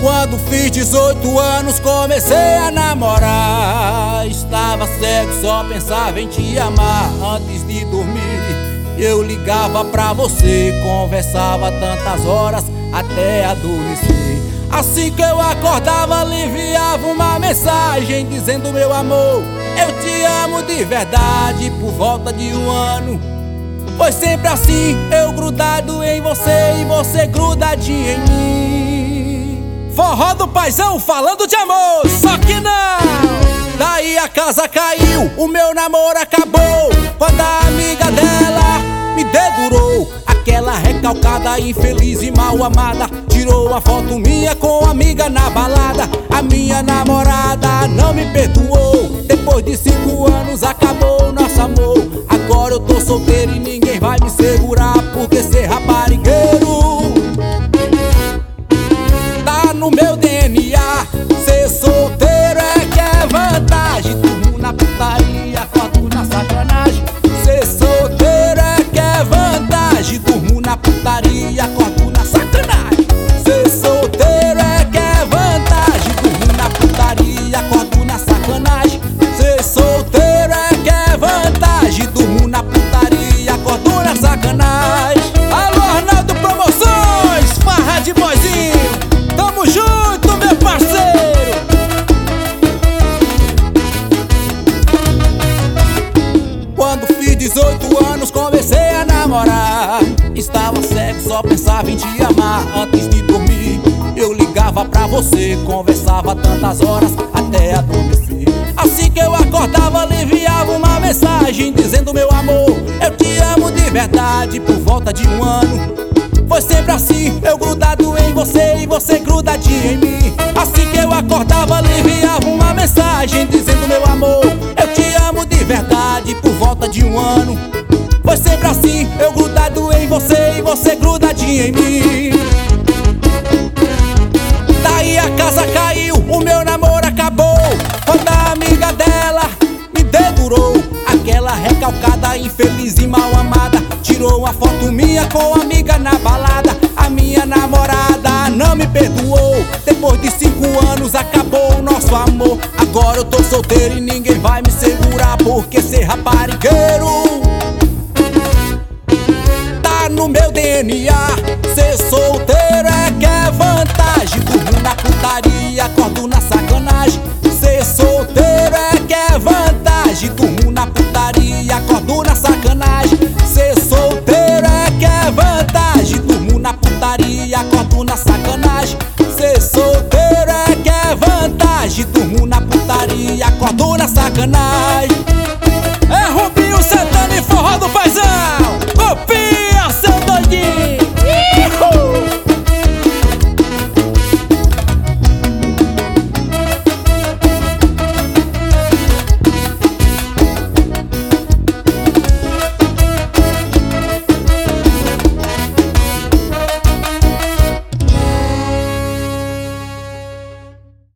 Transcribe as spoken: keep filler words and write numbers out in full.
Quando fiz dezoito anos comecei a namorar. Estava cego, só pensava em te amar. Antes de dormir eu ligava pra você, conversava tantas horas até adormecer. Assim que eu acordava lhe enviava uma mensagem dizendo: meu amor, eu te amo de verdade. Por volta de um ano foi sempre assim, eu grudado em você e você grudadinha em mim. Forró do paizão falando de amor, só que não! Daí a casa caiu, o meu namoro acabou, quando a amiga dela me dedurou. Aquela recalcada, infeliz e mal amada tirou uma foto minha com a amiga na balada. A minha namorada não me perdoou. Depois de cinco anos acabou nosso amor. Agora eu tô solteiro e ninguém vai me segurar, porque ser raparigueiro tá no meu D N A. Ser solteiro é que é vantagem. Durmo na putaria, acordo na sacanagem. Ser solteiro é que é vantagem. Durmo na putaria, acordo na sacanagem. Ser solteiro é que é vantagem. Durmo na putaria, acordo na sacanagem. Ser solteiro é que é vantagem. Durmo na putaria, acordo na sacanagem. Alô, Arnaldo Promoções, farra de boizinho, tamo junto, meu parceiro. Quando fiz dezoito anos comecei a namorar. Estava cego, só pensava em te amar. Antes de dormir eu ligava pra você, conversava tantas horas até adormecer. Assim que eu acordava lhe enviava uma mensagem dizendo: meu amor, eu te amo de verdade. Por volta de um ano foi sempre assim, eu grudado em você e você grudadinha em mim. Assim que eu acordava lhe enviava uma mensagem dizendo: meu amor, eu te amo de verdade. Por volta de um ano foi sempre assim, eu grudado em você e você grudadinha em mim. Daí a casa caiu, o meu namoro acabou, quando a amiga dela me dedurou. Aquela recalcada, infeliz e mal amada tirou uma foto minha com a amiga na balada. A minha namorada não me perdoou. Depois de cinco anos acabou o nosso amor. Agora eu tô solteiro e ninguém vai me segurar, porque ser raparigueiro tá no meu D N A. Ser solteiro é que é vantagem.